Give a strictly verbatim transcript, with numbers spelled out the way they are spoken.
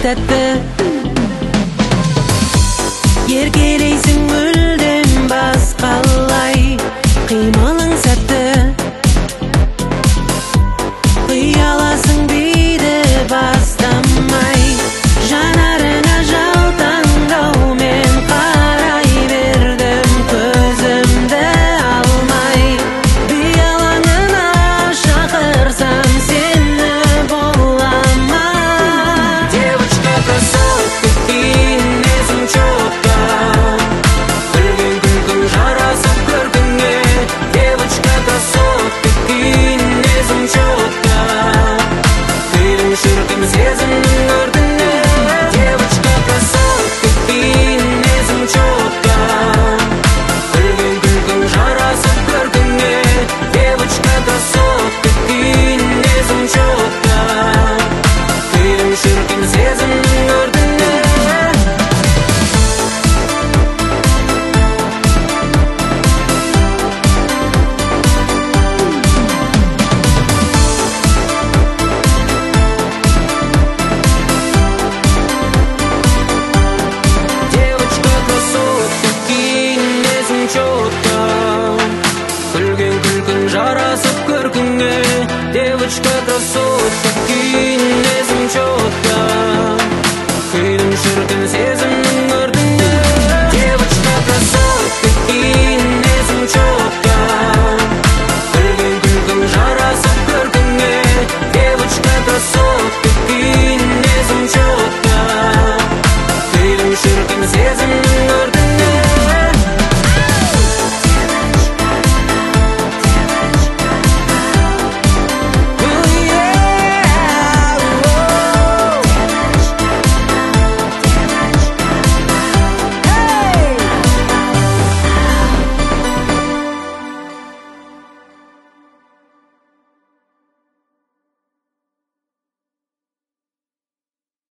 сәтті еркелейсің мүлдем басқалай қимылың сәтті ұяласың дейді бастамай жанарыңа жаутаңдаумен қарай бердім көзімді алмай биялаңына шақырсам сені бола ма девочка красотка киінесің четко күлген күлкің жарасып көркіңе девочка красотка киінесің четко күйлің шіркін сезімнің өртіне девочка красотка киінесің четко күлген күлкің жарасып көркіңе девочка красотка киінесің четко күйлің шіркін сезімнің өртіне девочка красотка киінесің четко күлген күлкің жарасып көркіңе девочка красотка киінесің четко күйлің шіркін сезімнің өртіне девочка красотка киінесің четко күлген күлкің жарасып көркіңе девочка красотка киінесің четко күйлің шіркін сезім